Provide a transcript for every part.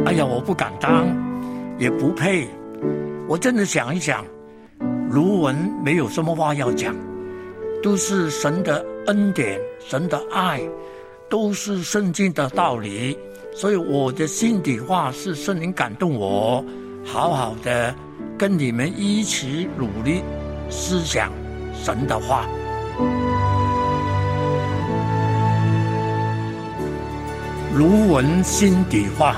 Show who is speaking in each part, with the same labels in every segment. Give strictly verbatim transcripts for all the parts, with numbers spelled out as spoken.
Speaker 1: 哎呀，我不敢当，也不配。我真的想一想，卢文没有什么话要讲，都是神的恩典，神的爱，都是圣经的道理，所以我的心底话是圣灵感动我，好好的跟你们一起努力思想神的话。卢文心底话。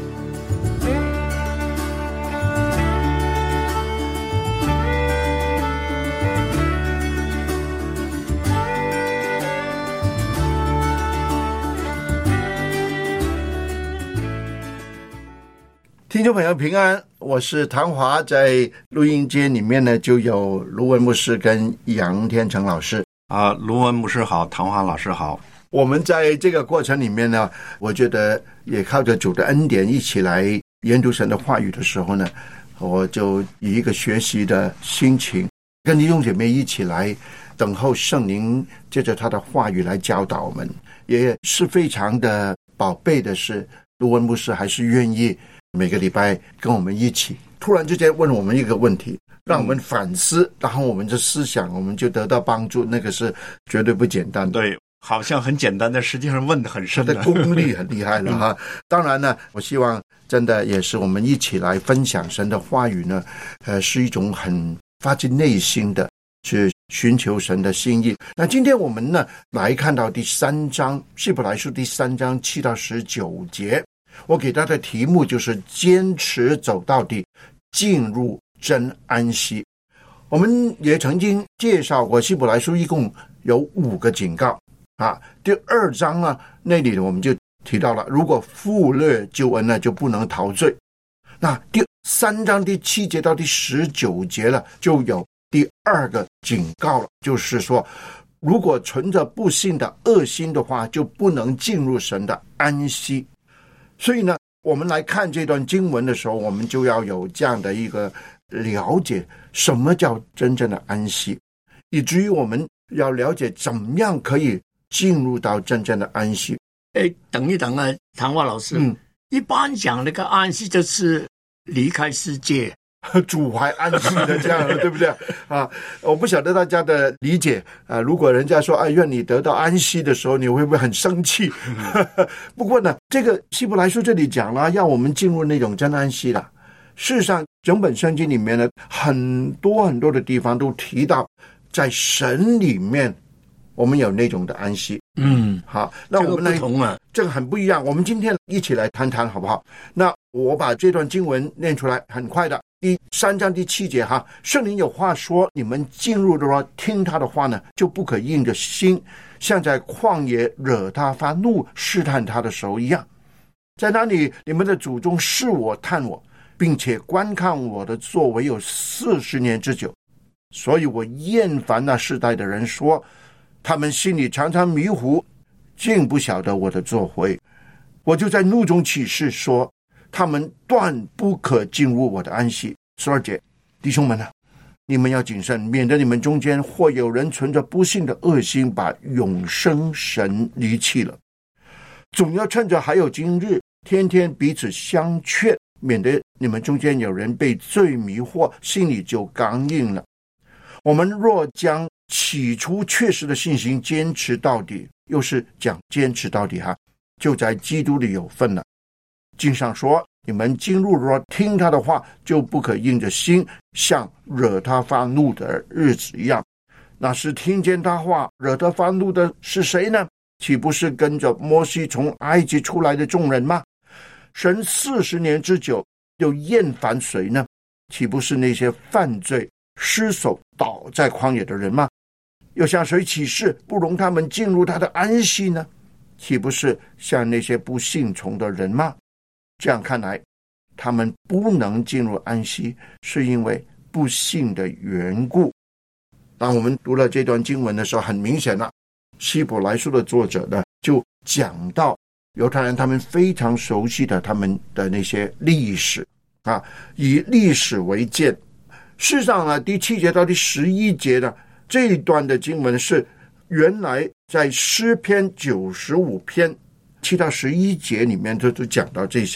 Speaker 2: 听众朋友平安，我是唐华，在录音间里面呢就有卢文牧师跟杨天成老师
Speaker 3: 啊，卢文牧师好，唐华老师好。
Speaker 2: 我们在这个过程里面呢，我觉得也靠着主的恩典一起来研读神的话语的时候呢，我就以一个学习的心情跟弟兄姐妹一起来等候圣灵借着他的话语来教导我们，也是非常的宝贝的是卢文牧师还是愿意每个礼拜跟我们一起突然之间问我们一个问题，让我们反思、嗯、然后我们的思想我们就得到帮助，那个是绝对不简单的。
Speaker 3: 对，好像很简单的，实际上问得很深的，
Speaker 2: 他的功力很厉害了哈、嗯。当然呢，我希望真的也是我们一起来分享神的话语呢，呃，是一种很发自内心的去寻求神的心意。那今天我们呢来看到第三章，希伯来书第三章七到十九节，我给他的题目就是坚持走到底，进入真安息。我们也曾经介绍过希伯来书一共有五个警告啊，第二章啊那里我们就提到了，如果忽略救恩呢，就不能逃罪。那第三章第七节到第十九节了，就有第二个警告了，就是说，如果存着不信的恶心的话，就不能进入神的安息。所以呢，我们来看这段经文的时候，我们就要有这样的一个了解，什么叫真正的安息，以至于我们要了解怎么样可以进入到真正的安息。
Speaker 1: 哎，等一等啊，唐华老师，嗯，一般讲那个安息就是离开世界，
Speaker 2: 主怀安息的这样，对不对啊？我不晓得大家的理解啊。如果人家说哎，愿你得到安息的时候，你会不会很生气？嗯、不过呢，这个希伯来书这里讲了，要我们进入那种真安息了。事实上，整本圣经里面呢，很多很多的地方都提到，在神里面，我们有那种的安息。
Speaker 1: 嗯，
Speaker 2: 好，那我们来，
Speaker 1: 这个不同啊，
Speaker 2: 这个很不一样。我们今天一起来谈谈，好不好？那我把这段经文念出来，很快的。第三章第七节哈，圣灵有话说，你们进入的话，听他的话呢，就不可硬着心，像在旷野惹他发怒试探他的时候一样。在那里，你们的祖宗试我探我，并且观看我的作为有四十年之久，所以我厌烦那世代的人说，他们心里常常迷糊，竟不晓得我的作为。我就在怒中起誓说，他们断不可进入我的安息。十二节，弟兄们啊，你们要谨慎，免得你们中间或有人存着不幸的恶心，把永生神离弃了。总要趁着还有今日，天天彼此相劝，免得你们中间有人被罪迷惑，心里就刚硬了。我们若将起初确实的信心坚持到底，又是讲坚持到底哈，就在基督里有份了。经上说，你们进入若听他的话，就不可硬着心，像惹他发怒的日子一样。那是听见他话惹他发怒的是谁呢？岂不是跟着摩西从埃及出来的众人吗？神四十年之久，又厌烦谁呢？岂不是那些犯罪失手倒在旷野的人吗？又向谁起誓不容他们进入他的安息呢？岂不是像那些不信从的人吗？这样看来，他们不能进入安息，是因为不信的缘故。当我们读了这段经文的时候，很明显了，希伯来书的作者呢，就讲到犹太人他们非常熟悉的他们的那些历史啊，以历史为鉴。事实上呢，第七节到第十一节呢，这一段的经文是原来在诗篇九十五篇七到十一节里面就讲到这些的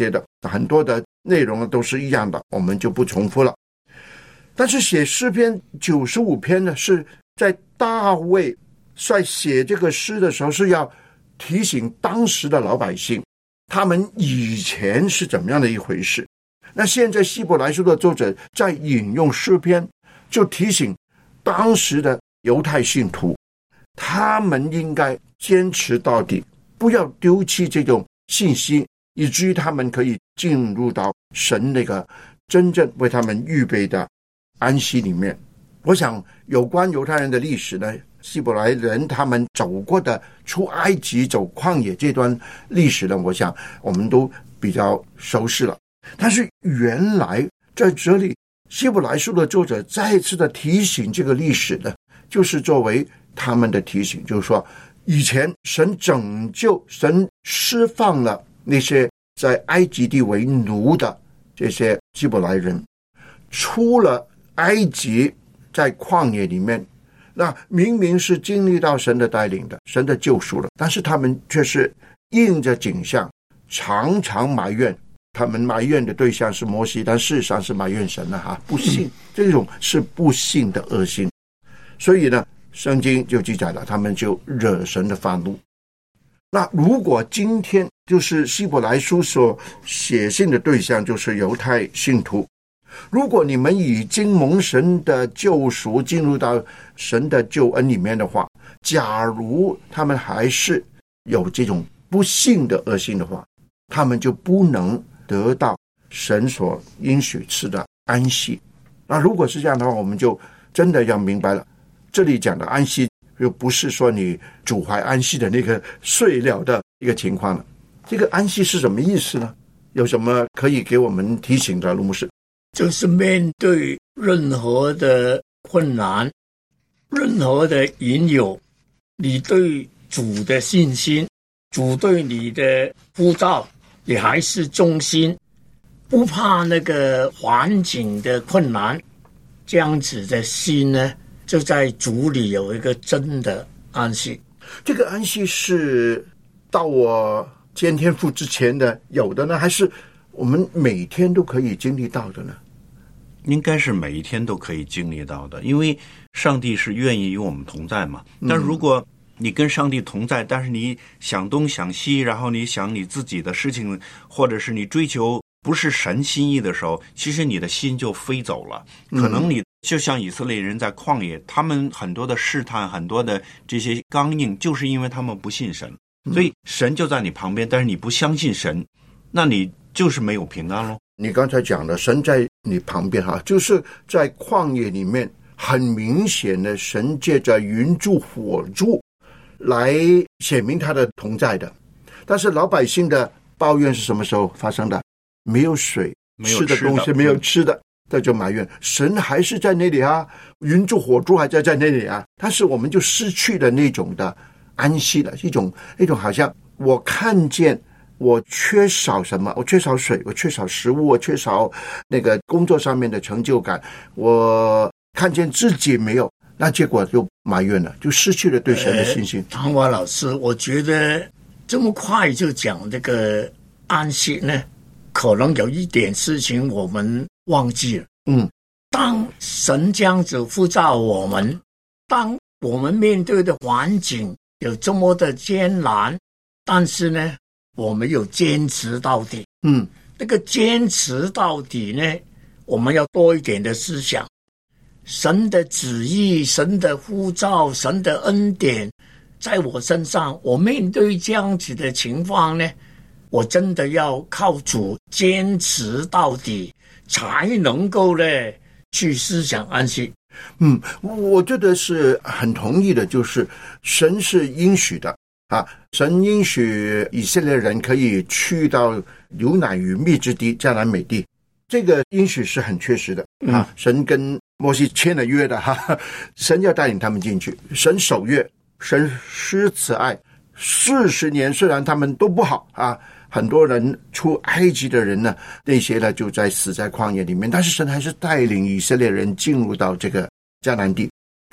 Speaker 2: 很多的内容都是一样的，我们就不重复了。但是写诗篇九十五篇呢，是在大卫在写这个诗的时候，是要提醒当时的老百姓，他们以前是怎么样的一回事。那现在希伯来书的作者在引用诗篇，就提醒当时的犹太信徒，他们应该坚持到底，不要丢弃这种信息，以至于他们可以进入到神那个真正为他们预备的安息里面。我想有关犹太人的历史呢，希伯来人他们走过的出埃及走旷野这段历史呢，我想我们都比较熟悉了。但是原来在这里希伯来书的作者再次的提醒这个历史呢，就是作为他们的提醒，就是说以前神拯救神释放了那些在埃及地为奴的这些希伯来人，出了埃及，在旷野里面，那明明是经历到神的带领的，神的救赎了，但是他们却是应着景象，常常埋怨。他们埋怨的对象是摩西，但事实上是埋怨神了哈，不信，这种是不信的恶心。所以呢，圣经就记载了，他们就惹神的发怒。那如果今天就是希伯来书所写信的对象就是犹太信徒，如果你们已经蒙神的救赎，进入到神的救恩里面的话，假如他们还是有这种不信的恶心的话，他们就不能得到神所应许赐的安息。那如果是这样的话，我们就真的要明白了，这里讲的安息又不是说你主怀安息的那个睡了的一个情况了。这个安息是什么意思呢？有什么可以给我们提醒的，卢牧师？
Speaker 1: 就是面对任何的困难，任何的引诱，你对主的信心，主对你的呼召，你还是忠心，不怕那个环境的困难，这样子的心呢，就在主里有一个真的安息。
Speaker 2: 这个安息是到我见天父之前的有的呢，还是我们每天都可以经历到的呢？
Speaker 3: 应该是每一天都可以经历到的，因为上帝是愿意与我们同在嘛。但如果你跟上帝同在，但是你想东想西，然后你想你自己的事情，或者是你追求不是神心意的时候，其实你的心就飞走了。可能你就像以色列人在旷野，他们很多的试探，很多的这些刚硬，就是因为他们不信神，所以神就在你旁边，但是你不相信神，那你就是没有平安咯。
Speaker 2: 你刚才讲的神在你旁边哈，就是在旷野里面很明显的神借着云柱火柱来显明他的同在的。但是老百姓的抱怨是什么时候发生的？没有水，
Speaker 3: 没有
Speaker 2: 吃的东西没有吃的，这就埋怨神还是在那里啊，云柱火柱还在在那里啊，但是我们就失去了那种的安息了，一种一种好像我看见我缺少什么，我缺少水，我缺少食物，我缺少那个工作上面的成就感，我看见自己没有，那结果就埋怨了，就失去了对神的信心。
Speaker 1: 呃、唐华老师，我觉得这么快就讲这个安息呢，可能有一点事情我们忘记了。
Speaker 2: 嗯，
Speaker 1: 当神这样子呼召我们，当我们面对的环境有这么的艰难，但是呢我们有坚持到底。
Speaker 2: 嗯，
Speaker 1: 那个坚持到底呢，我们要多一点的思想，神的旨意，神的呼召，神的恩典在我身上，我面对这样子的情况呢，我真的要靠主坚持到底，才能够呢去思想安息。
Speaker 2: 嗯，我觉得是很同意的，就是神是应许的啊，神应许以色列人可以去到流奶与蜜之地迦南美地，这个应许是很确实的啊。神跟摩西签了约的哈，神要带领他们进去，神守约，神施慈爱。四十年虽然他们都不好啊，很多人出埃及的人呢，那些呢就在死在旷野里面，但是神还是带领以色列人进入到这个迦南地。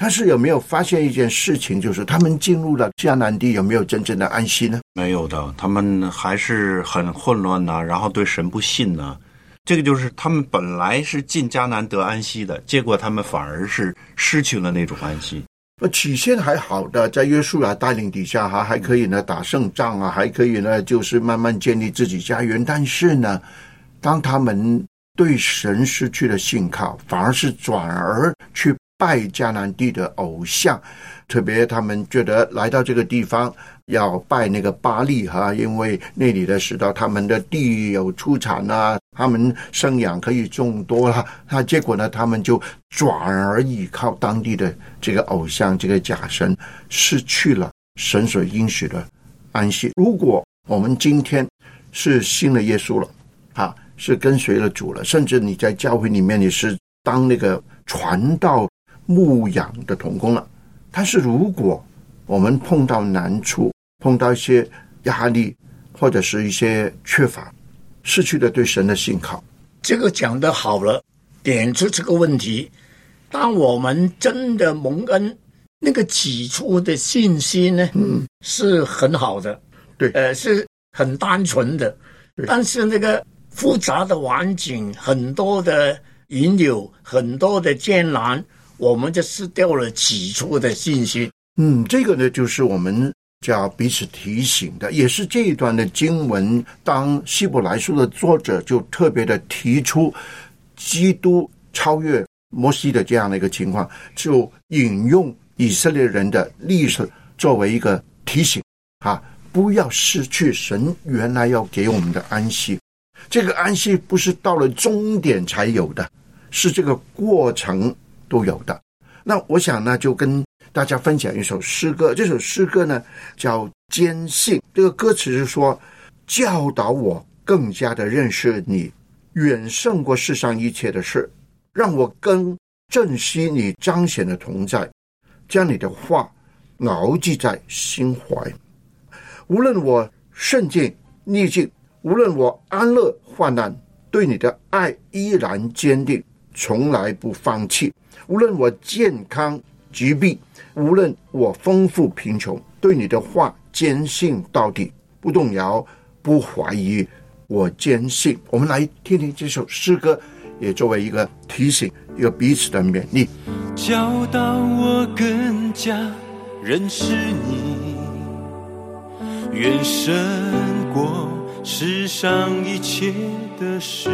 Speaker 2: 但是有没有发现一件事情，就是他们进入了迦南地有没有真正的安息呢？
Speaker 3: 没有的，他们还是很混乱呐、啊，然后对神不信呐、啊。这个就是他们本来是进迦南得安息的，结果他们反而是失去了那种安息。
Speaker 2: 起先还好的，在约书亚带领底下哈，还可以呢打胜仗啊，还可以呢就是慢慢建立自己家园。但是呢，当他们对神失去了信靠，反而是转而去拜迦南地的偶像，特别他们觉得来到这个地方要拜那个巴力哈，因为那里的使到他们的地有出产啊，他们生养可以众多了。那结果呢，他们就转而依靠当地的这个偶像，这个假神，失去了神所应许的安息。如果我们今天是信了耶稣了啊，是跟随了主了，甚至你在教会里面你是当那个传道牧养的同工了，但是如果我们碰到难处，碰到一些压力，或者是一些缺乏，失去了对神的信靠，
Speaker 1: 这个讲得好了，点出这个问题。当我们真的蒙恩，那个起初的信心呢，嗯，是很好的，
Speaker 2: 对，
Speaker 1: 呃，是很单纯的。但是那个复杂的环境，很多的引诱，很多的艰难，我们就失掉了起初的信心。
Speaker 2: 嗯，这个呢，就是我们叫彼此提醒的，也是这一段的经文，当希伯来书的作者就特别的提出基督超越摩西的这样的一个情况，就引用以色列人的历史作为一个提醒啊，不要失去神原来要给我们的安息。这个安息不是到了终点才有的，是这个过程都有的。那我想呢，就跟大家分享一首诗歌，这首诗歌呢叫《坚信》，这个歌词是说，教导我更加的认识你，远胜过世上一切的事，让我更珍惜你彰显的同在，将你的话牢记在心怀。无论我顺境逆境，无论我安乐患难，对你的爱依然坚定，从来不放弃。无论我健康疾病，无论我丰富贫穷，对你的话坚信到底，不动摇，不怀疑，我坚信。我们来听听这首诗歌，也作为一个提醒，一个彼此的勉励。
Speaker 4: 教导我更加认识你，远胜过世上一切的事，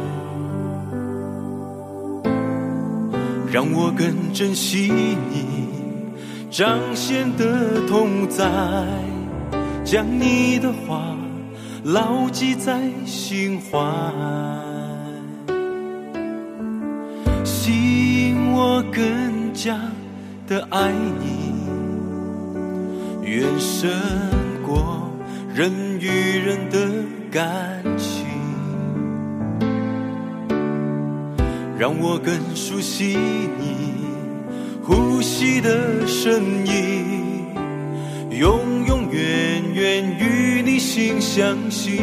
Speaker 4: 让我更珍惜你彰显的同在，将你的话牢记在心怀，吸引我更加的爱你，远胜过人与人的感情，让我更熟悉你呼吸的声音，永永远远与你心相系。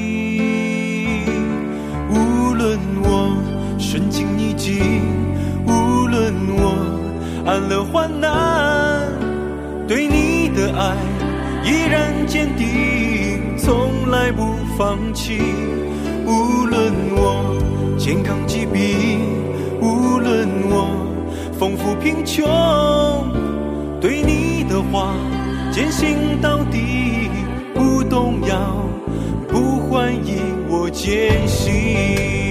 Speaker 4: 无论我顺境逆境，无论我安乐患难，对你的爱依然坚定，从来不放弃。无论我健康疾病，无论我丰富贫穷，对你的话坚信到底，不动摇，不怀疑，我坚信。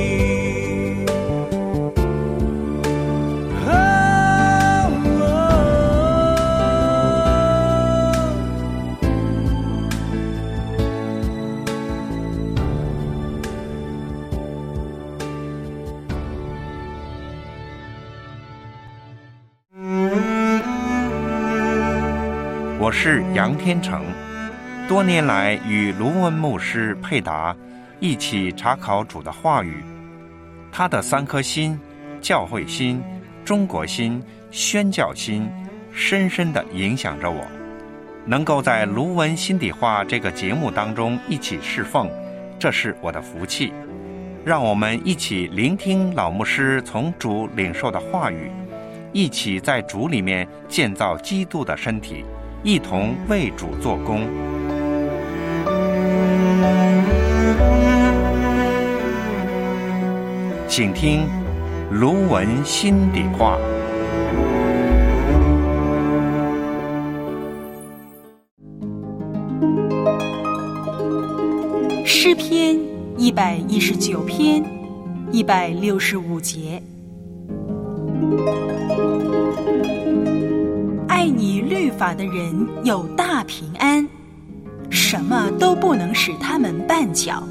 Speaker 5: 我是杨天成，多年来与卢文牧师配搭，一起查考主的话语。他的三颗心，教会心、中国心、宣教心，深深地影响着我。能够在卢文心底话这个节目当中一起侍奉，这是我的福气。让我们一起聆听老牧师从主领受的话语， 一起在主里面建造基督的身体，一同为主做工。请听卢文心底话。
Speaker 6: 诗篇一百一十九篇一百六十五节，爱你律法的人有大平安，什么都不能使他们绊脚。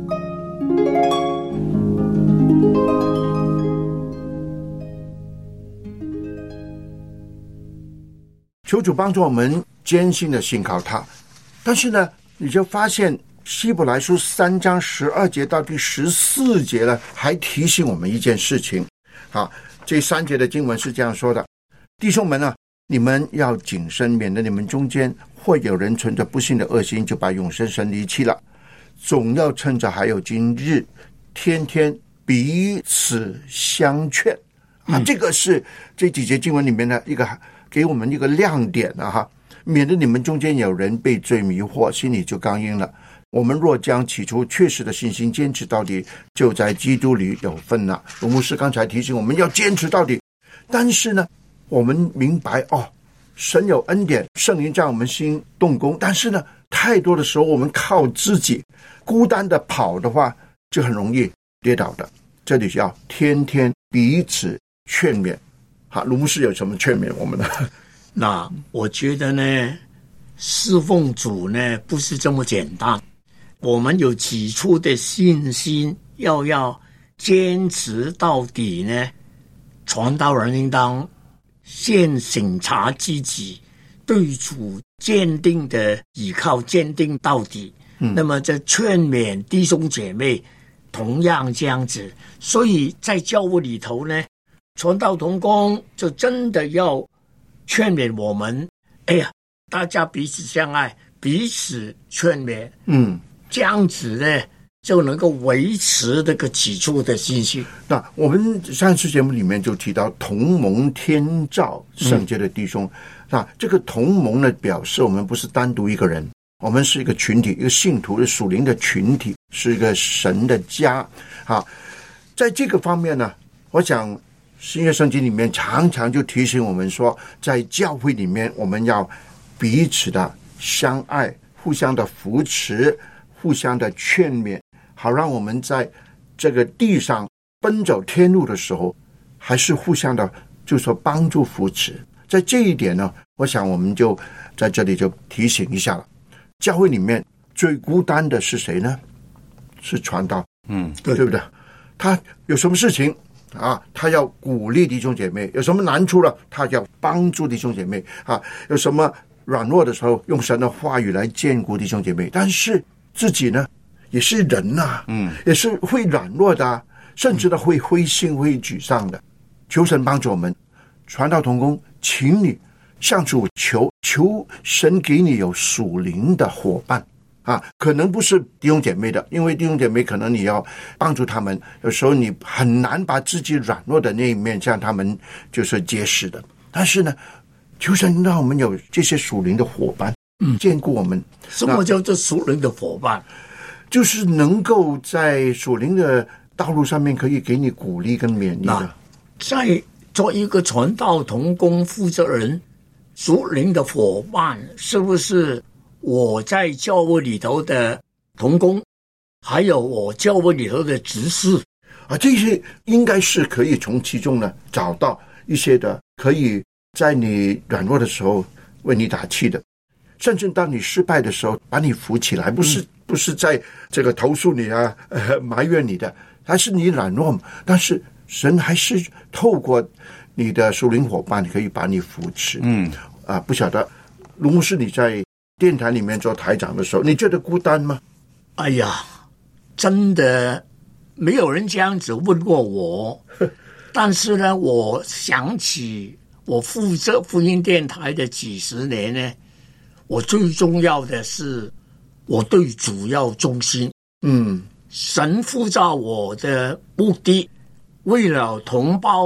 Speaker 2: 求主帮助我们坚信的信靠他。但是呢，你就发现希伯来书三章十二节到第十四节呢，还提醒我们一件事情。好，这三节的经文是这样说的：弟兄们啊，你们要谨慎，免得你们中间或有人存着不信的恶心，就把永生神离弃了。总要趁着还有今日，天天彼此相劝。啊，这个是这几节经文里面的一个给我们一个亮点啊哈，免得你们中间有人被罪迷惑，心里就刚硬了。我们若将起初确实的信心坚持到底，就在基督里有份了。罗牧师刚才提醒我们要坚持到底，但是呢，我们明白哦，神有恩典，圣灵在我们心动工，但是呢，太多的时候我们靠自己孤单的跑的话，就很容易跌倒的。这里要天天彼此劝勉。好，卢牧师有什么劝勉我们呢？
Speaker 1: 那我觉得呢，侍奉主呢不是这么简单。我们有起初的信心，要要坚持到底呢。传道人应当先审查自己，对主坚定的依靠，坚定到底。嗯、那么这劝勉弟兄姐妹同样这样子。所以在教会里头呢，传道同工就真的要劝勉我们，哎呀，大家彼此相爱，彼此劝勉，嗯，这样子呢就能够维持这个起初的信心。
Speaker 2: 那我们上次节目里面就提到同盟天照圣洁的弟兄，嗯、那这个同盟呢，表示我们不是单独一个人，我们是一个群体，一个信徒的属灵的群体，是一个神的家。好，在这个方面呢，我想新约圣经里面常常就提醒我们说，在教会里面我们要彼此的相爱，互相的扶持，互相的劝勉，好让我们在这个地上奔走天路的时候，还是互相的就是说帮助扶持。在这一点呢，我想我们就在这里就提醒一下了。教会里面最孤单的是谁呢？是传道，嗯，对，对不对？他有什么事情啊，他要鼓励弟兄姐妹；有什么难处了，他要帮助弟兄姐妹啊；有什么软弱的时候，用神的话语来坚固弟兄姐妹。但是自己呢，也是人啊，嗯，也是会软弱的、啊，甚至呢会灰心、会沮丧的。求神帮助我们，传道同工，请你向主求，求神给你有属灵的伙伴。啊，可能不是弟兄姐妹的，因为弟兄姐妹可能你要帮助他们，有时候你很难把自己软弱的那一面向他们就是揭示的。但是呢，求神让我们有这些属灵的伙伴，嗯，兼顾我们。
Speaker 1: 什么叫做属灵的伙伴？
Speaker 2: 就是能够在属灵的道路上面可以给你鼓励跟勉励的。
Speaker 1: 在做一个传道同工负责人，属灵的伙伴是不是？我在教会里头的同工，还有我教会里头的执事
Speaker 2: 啊，这些应该是可以从其中呢找到一些的，可以在你软弱的时候为你打气的，甚至当你失败的时候把你扶起来，不是、嗯、不是在这个投诉你啊、呃、埋怨你的，还是你软弱，但是神还是透过你的属灵伙伴可以把你扶持。嗯啊，不晓得卢牧师你在电台里面做台长的时候，你觉得孤单吗？
Speaker 1: 哎呀，真的没有人这样子问过我。但是呢，我想起我负责福音电台的几十年呢，我最重要的是我对主要忠心。嗯，神呼召我的目的，为了同胞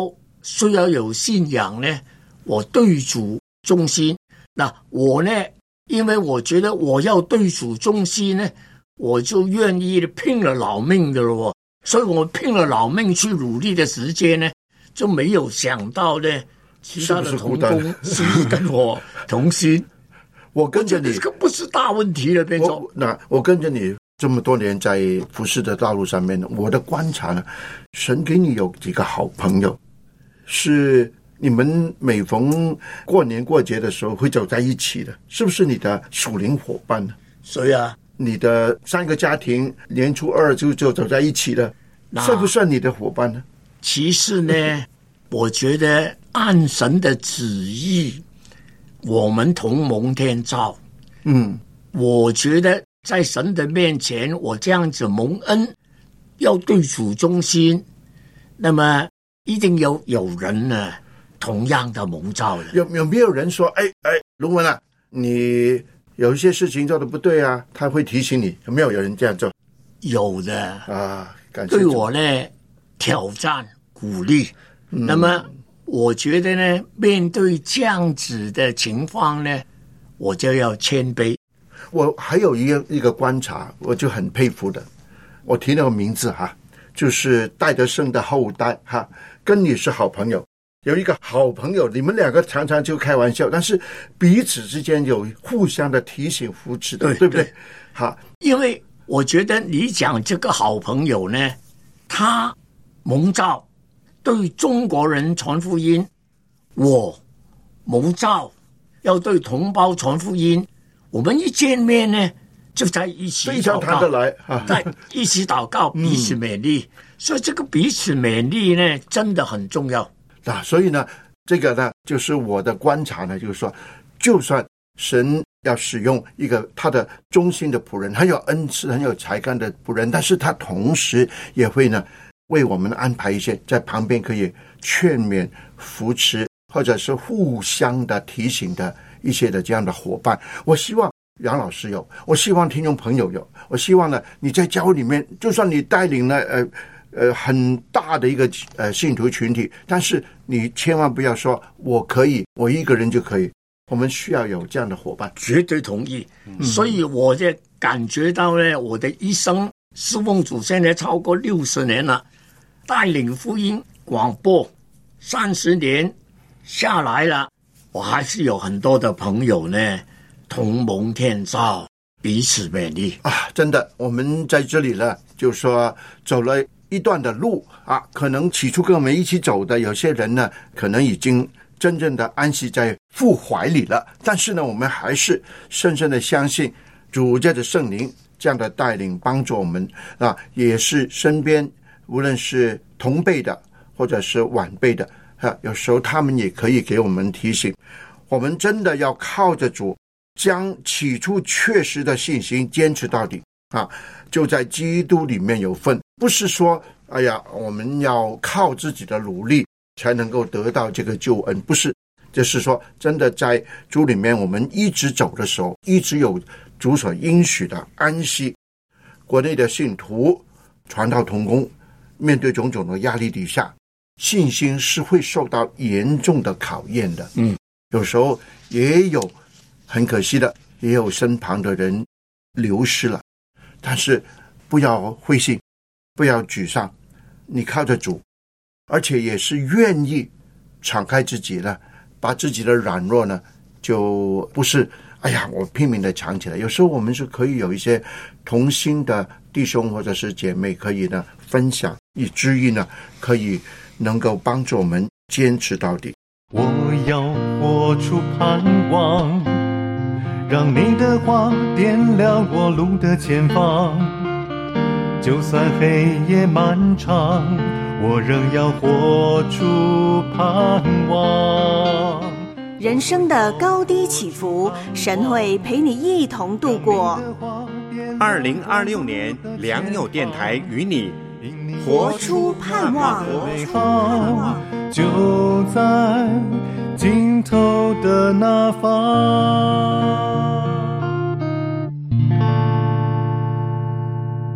Speaker 1: 需要有信仰呢，我对主忠心。那我呢，因为我觉得我要对主忠心呢，我就愿意拼了老命的了。所以我拼了老命去努力的时间呢，就没有想到呢，其他的同工是跟我同心。
Speaker 2: 我跟着你，
Speaker 1: 这个不是大问题了，变成
Speaker 2: 那我跟着你这么多年在服事的道路上面，我的观察呢，神给你有几个好朋友，是你们每逢过年过节的时候会走在一起的，是不是你的属灵伙伴呢？
Speaker 1: 谁啊？
Speaker 2: 你的三个家庭年初二就就走在一起的，算不算你的伙伴呢？
Speaker 1: 其实呢，我觉得按神的旨意，我们同蒙天照。
Speaker 2: 嗯，
Speaker 1: 我觉得在神的面前，我这样子蒙恩，要对主忠心，那么一定有有人呢同样的蒙照的。
Speaker 2: 有有没有人说，哎哎，卢文啊，你有一些事情做的不对啊，他会提醒你？有没有有人这样做？
Speaker 1: 有的
Speaker 2: 啊，感谢
Speaker 1: 对我呢挑战鼓励。嗯、那么我觉得呢，面对这样子的情况呢，我就要谦卑。
Speaker 2: 我还有一个一个观察，我就很佩服的，我提那个名字哈，就是戴德生的后代哈，跟你是好朋友。有一个好朋友，你们两个常常就开玩笑，但是彼此之间有互相的提醒扶持的， 对, 对不对？好，
Speaker 1: 因为我觉得你讲这个好朋友呢，他蒙召对中国人传福音，我蒙召要对同胞传福音，我们一见面呢就在一起祷告，
Speaker 2: 非常谈得来啊，
Speaker 1: 在一起祷告，彼此勉励、嗯、所以这个彼此勉励呢真的很重要。
Speaker 2: 啊，所以呢，这个呢，就是我的观察呢，就是说，就算神要使用一个他的忠心的仆人，很有恩赐、很有才干的仆人，但是他同时也会呢，为我们安排一些在旁边可以劝勉、扶持，或者是互相的提醒的一些的这样的伙伴。我希望杨老师有，我希望听众朋友有，我希望呢，你在教会里面，就算你带领了呃。呃，很大的一个呃信徒群体，但是你千万不要说我可以，我一个人就可以。我们需要有这样的伙伴，
Speaker 1: 绝对同意。嗯、所以我就感觉到呢，我的一生侍奉主现在超过六十年了，带领福音广播三十年下来了，我还是有很多的朋友呢，同蒙天照，彼此勉励
Speaker 2: 啊！真的，我们在这里呢，就说走了一段的路啊，可能起初跟我们一起走的有些人呢，可能已经真正的安息在父怀里了，但是呢，我们还是深深的相信主借着圣灵这样的带领帮助我们啊，也是身边无论是同辈的或者是晚辈的啊，有时候他们也可以给我们提醒，我们真的要靠着主将起初确实的信心坚持到底啊，就在基督里面有份，不是说哎呀我们要靠自己的努力才能够得到这个救恩，不是，就是说真的在主里面我们一直走的时候，一直有主所应许的安息。国内的信徒传道同工面对种种的压力底下，信心是会受到严重的考验的。嗯，有时候也有很可惜的，也有身旁的人流失了，但是不要灰心，不要沮丧，你靠着主，而且也是愿意敞开自己呢，把自己的软弱呢，就不是哎呀我拼命的藏起来，有时候我们是可以有一些同心的弟兄或者是姐妹可以呢分享，以至于呢可以能够帮助我们坚持到底。
Speaker 4: 我要活出盼望，让你的话点亮我路的前方，就算黑夜漫长，我仍要活出盼望。
Speaker 6: 人生的高低起伏，神会陪你一同度过。
Speaker 5: 二零二六年良友电台与你
Speaker 6: 活出盼望，
Speaker 4: 美好就在尽头的那方。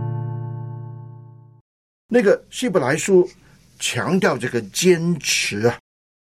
Speaker 2: 那个希伯来书强调这个坚持啊，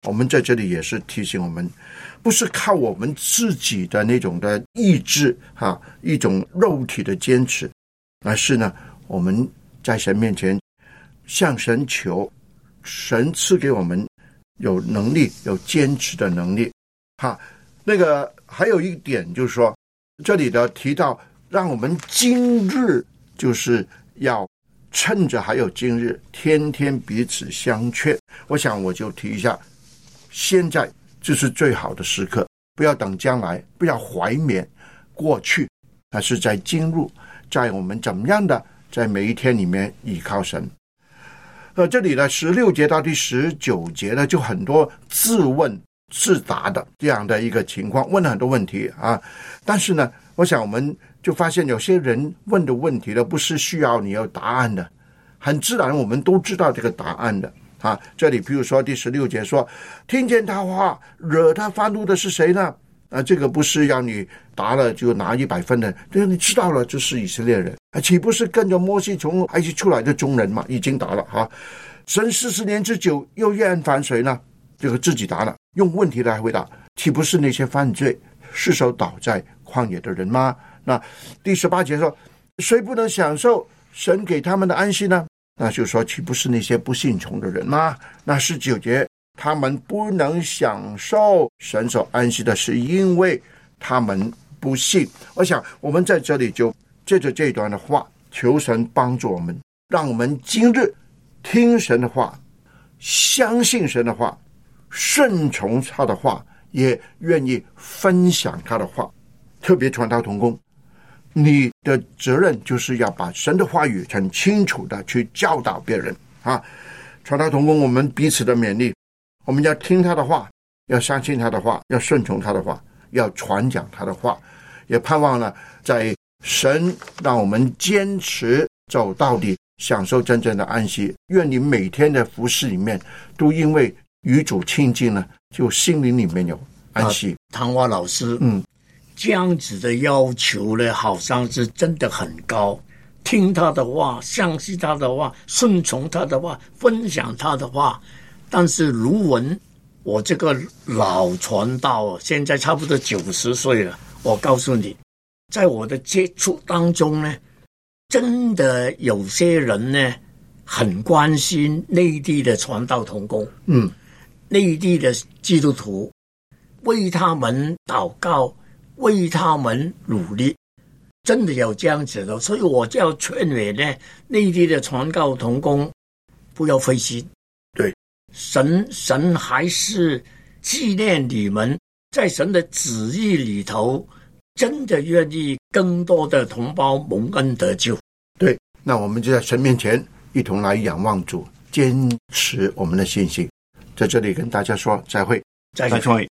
Speaker 2: 我们在这里也是提醒我们，不是靠我们自己的那种的意志啊，一种肉体的坚持，而是呢我们在神面前向神求，神赐给我们有能力，有坚持的能力。哈，那个还有一点就是说，这里的提到让我们今日就是要趁着还有今日，天天彼此相劝。我想我就提一下，现在就是最好的时刻，不要等将来，不要怀缅过去，而是在今日，在我们怎么样的在每一天里面依靠神。呃，这里呢十六节到第十九节呢，就很多自问自答的这样的一个情况，问了很多问题啊。但是呢，我想我们就发现有些人问的问题呢，不是需要你有答案的，很自然我们都知道这个答案的啊。这里比如说第十六节说，听见他话惹他发怒的是谁呢？啊，这个不是要你答了就拿一百分的，这你知道了，这是以色列人啊，岂不是跟着摩西从埃及出来的中人嘛？已经答了哈。神四十年之久又厌烦谁呢？这个自己答了，用问题来回答，岂不是那些犯罪失手倒在旷野的人吗？那第十八节说，谁不能享受神给他们的安息呢？那就说岂不是那些不信从的人吗？那十九节，他们不能享受神所安息的，是因为他们不信。我想我们在这里就借着这一段的话，求神帮助我们，让我们今日听神的话，相信神的话，顺从他的话，也愿意分享他的话。特别传道同工，你的责任就是要把神的话语很清楚的去教导别人啊！传道同工，我们彼此的勉励，我们要听他的话，要相信他的话，要顺从他的话，要传讲他的话，也盼望了在神让我们坚持走到底，享受真正的安息。愿你每天的服事里面都因为与主亲近呢，就心灵里面有安息。
Speaker 1: 啊、唐华老师，
Speaker 2: 嗯。
Speaker 1: 这样子的要求呢，好像是真的很高。听他的话，相信他的话，顺从他的话，分享他的话。但是卢文，我这个老传道，现在差不多九十岁了。我告诉你，在我的接触当中呢，真的有些人呢，很关心内地的传道同工，
Speaker 2: 嗯，
Speaker 1: 内地的基督徒，为他们祷告。为他们努力，真的有这样子的，所以我就要劝勉呢，内地的传道同工不要灰心。
Speaker 2: 对，
Speaker 1: 神神还是纪念你们，在神的旨意里头，真的愿意更多的同胞蒙恩得救。
Speaker 2: 对，那我们就在神面前一同来仰望主，坚持我们的信心。在这里跟大家说再会，
Speaker 1: 再会。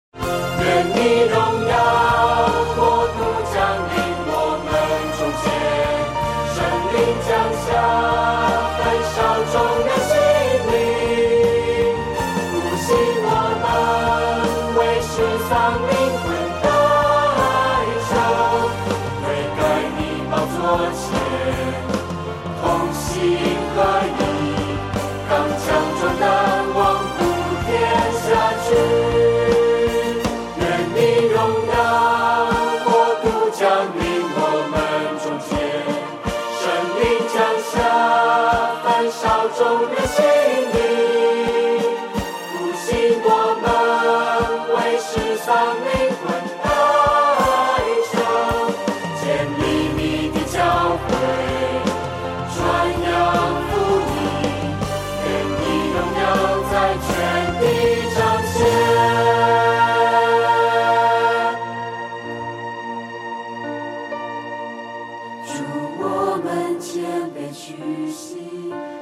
Speaker 7: 祝我们谦卑屈膝。